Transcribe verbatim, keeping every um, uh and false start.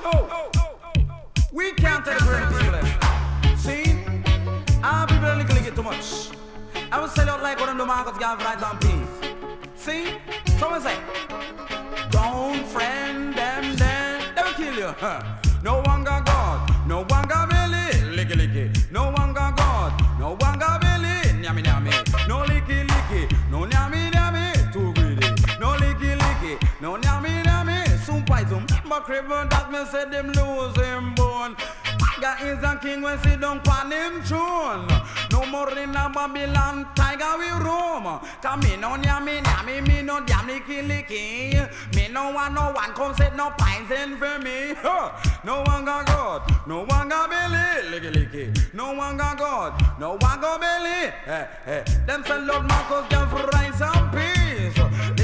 Oh, we can't take credit for them. See, our people are licky licky too much. I will sell out like what them do Marcus Garvey rights and peace. See, someone say, don't friend them then, they will kill you. Huh. No one got God, no one got Billy, licky licky. No one got God, no one got Billy, nyami nyami. No licky licky, no nyami nyami, too greedy. No licky licky, no nyami nyami, soon poison. But criminal that me said them lose him bone. God is a king when sit down pan him throne. No more in a Babylon, tiger we roam. Cause me no nyami nyami, me no damn licky licky. Me no one, no one come set no poison for me. Huh. No one got God, no one got Billy, licky licky. No one got God, no one got Billy. Hey, hey. Them say Lord Marcus, them for rights and peace.